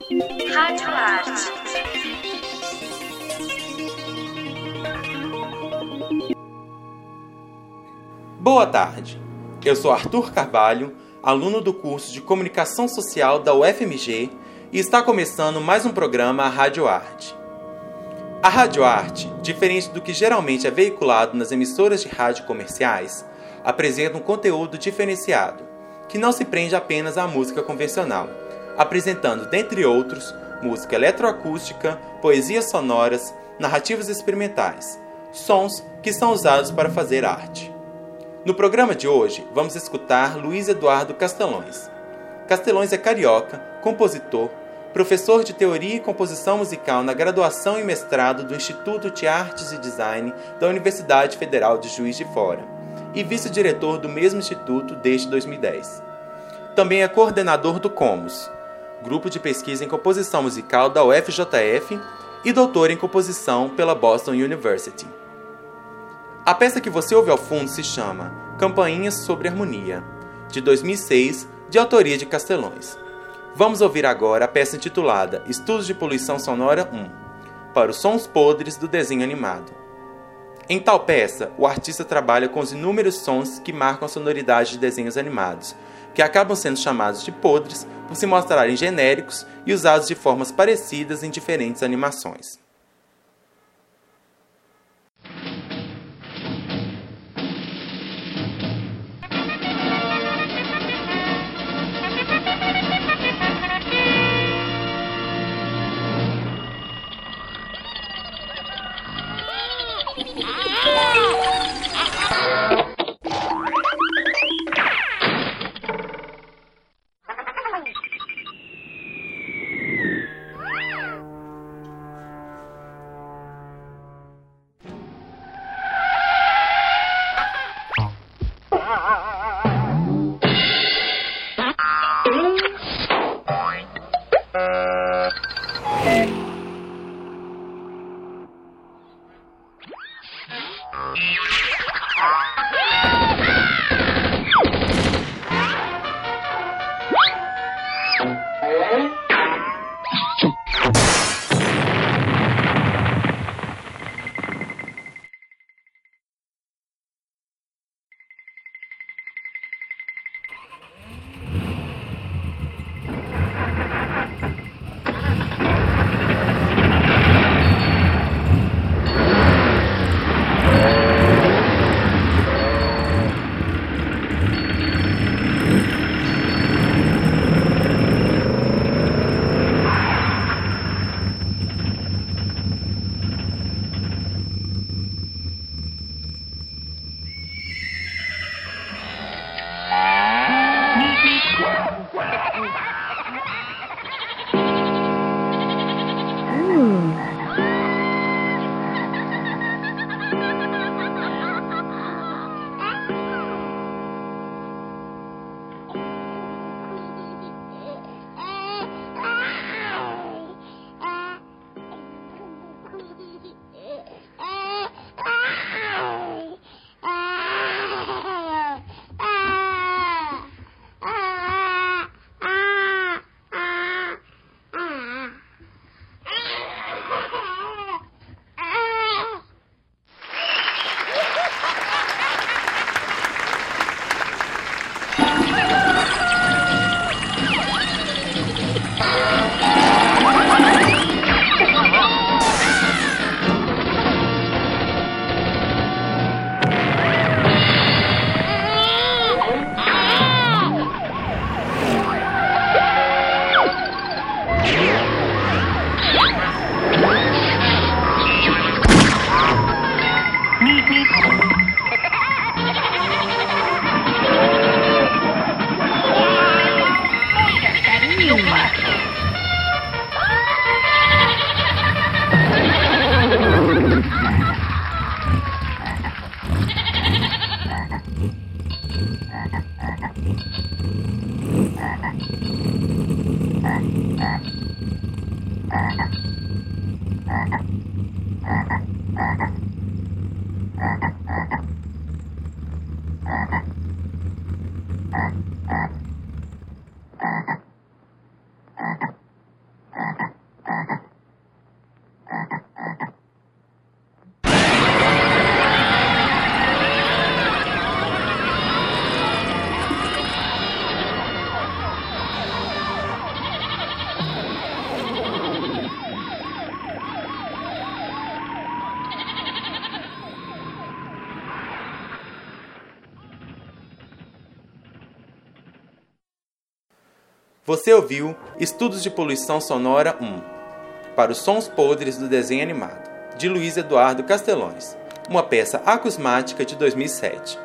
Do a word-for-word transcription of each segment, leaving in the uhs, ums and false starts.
Rádio Arte. Boa tarde, eu sou Arthur Carvalho, aluno do curso de Comunicação Social da U F M G e está começando mais um programa a Rádio Arte. A Rádio Arte, diferente do que geralmente é veiculado nas emissoras de rádio comerciais, apresenta um conteúdo diferenciado, que não se prende apenas à música convencional, apresentando, dentre outros, música eletroacústica, poesias sonoras, narrativas experimentais, sons que são usados para fazer arte. No programa de hoje, vamos escutar Luiz Eduardo Castelões. Castelões é carioca, compositor, professor de Teoria e Composição Musical na graduação e mestrado do Instituto de Artes e Design da Universidade Federal de Juiz de Fora e vice-diretor do mesmo instituto desde dois mil e dez. Também é coordenador do COMOS, Grupo de Pesquisa em Composição Musical da U F J F e doutor em composição pela Boston University. A peça que você ouve ao fundo se chama Campainhas sobre Harmonia, de dois mil e seis, de autoria de Castelões. Vamos ouvir agora a peça intitulada Estudos de Poluição Sonora um, para os sons podres do desenho animado. Em tal peça, o artista trabalha com os inúmeros sons que marcam a sonoridade de desenhos animados, que acabam sendo chamados de podres por se mostrarem genéricos e usados de formas parecidas em diferentes animações. Você ouviu Estudos de Poluição Sonora um, para os sons podres do desenho animado, de Luiz Eduardo Castelones, uma peça acusmática de dois mil e sete.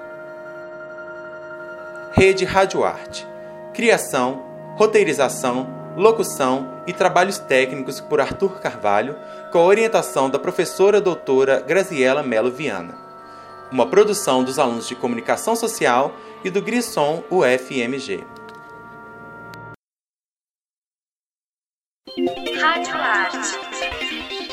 Rede Rádio Arte. Criação, roteirização, locução e trabalhos técnicos por Arthur Carvalho, com a orientação da professora doutora Graziela Melo Viana. Uma produção dos alunos de Comunicação Social e do Grissom U F M G. Rádio Arte.